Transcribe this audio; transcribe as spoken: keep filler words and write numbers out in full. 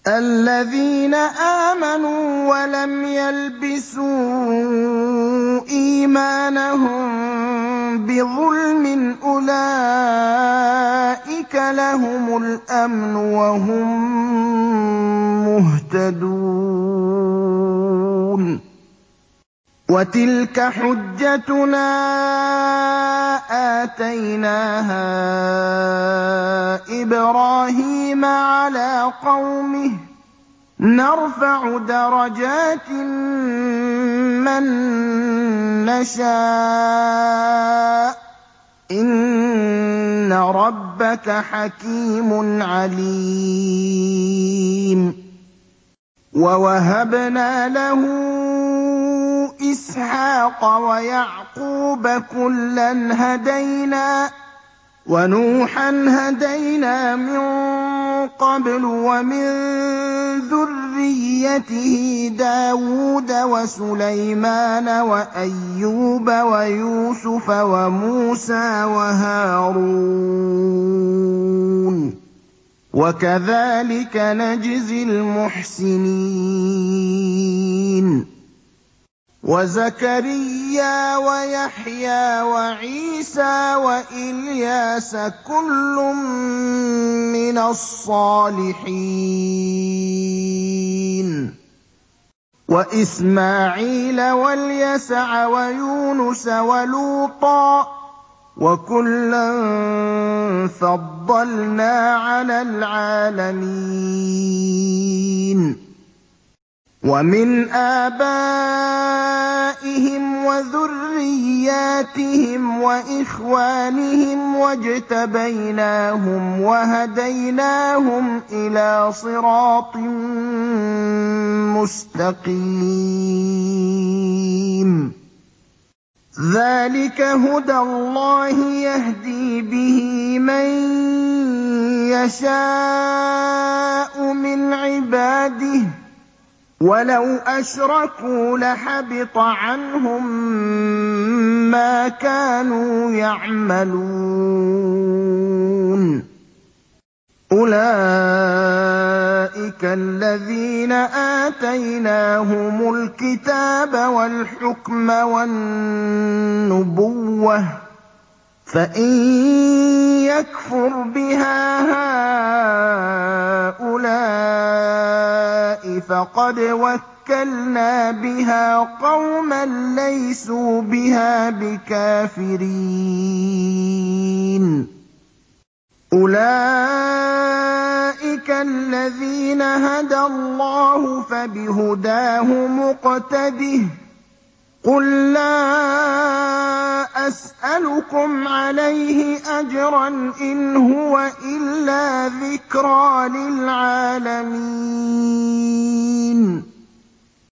الَّذِينَ آمَنُوا وَلَمْ يَلْبِسُوا إِيمَانَهُم بِظُلْمٍ أُولَٰئِكَ لَهُمُ الْأَمْنُ وَهُم مُّهْتَدُونَ وَتِلْكَ حُجَّتُنَا آتَيْنَاهَا إِبْرَاهِيمَ عَلَىٰ قَوْمِهِ ۚ نَرْفَعُ دَرَجَاتٍ مَّن نَّشَاءُ ۗ إِنَّ رَبَّكَ حَكِيمٌ عَلِيمٌ وَوَهَبْنَا لَهُ إِسْحَاقَ وَيَعْقُوبَ ۚ كُلًّا هَدَيْنَا ۚ وَنُوحًا هَدَيْنَا مِن قَبْلُ ۖ وَمِن ذُرِّيَّتِهِ دَاوُودَ وَسُلَيْمَانَ وَأَيُّوبَ وَيُوسُفَ وَمُوسَىٰ وَهَارُونَ ۚ وَكَذَٰلِكَ نَجْزِي الْمُحْسِنِينَ وَزَكَرِيَّا وَيَحْيَىٰ وَعِيسَىٰ وَإِلْيَاسَ ۖ كُلٌّ مِّنَ الصَّالِحِينَ وَإِسْمَاعِيلَ وَالْيَسَعَ وَيُونُسَ وَلُوطًا ۚ وَكُلًّا فَضَّلْنَا عَلَى الْعَالَمِينَ وَمِنْ آبَائِهِمْ وَذُرِّيَّاتِهِمْ وَإِخْوَانِهِمْ ۖ وَاجْتَبَيْنَاهُمْ وَهَدَيْنَاهُمْ إِلَىٰ صِرَاطٍ مُّسْتَقِيمٍ ذَٰلِكَ هُدَى اللَّهِ يَهْدِي بِهِ مَن يَشَاءُ مِنْ عِبَادِهِ ۚ وَلَوْ أَشْرَكُوا لَحَبِطَ عَنْهُم مَّا كَانُوا يَعْمَلُونَ أُولَٰئِكَ الَّذِينَ آتَيْنَاهُمُ الْكِتَابَ وَالْحُكْمَ وَالنُّبُوَّةَ ۚ فَإِن يَكْفُرْ بِهَا هَٰؤُلَاءِ فَقَدْ وَكَّلْنَا بِهَا قَوْمًا لَّيْسُوا بِهَا بِكَافِرِينَ أُولَٰئِكَ الَّذِينَ هَدَى اللَّهُ ۖ فَبِهُدَاهُ مُقْتَدِهْ ۗ قُل لَّا أَسْأَلُكُمْ عَلَيْهِ أَجْرًا ۖ إِنْ هُوَ إِلَّا ذِكْرَىٰ لِلْعَالَمِينَ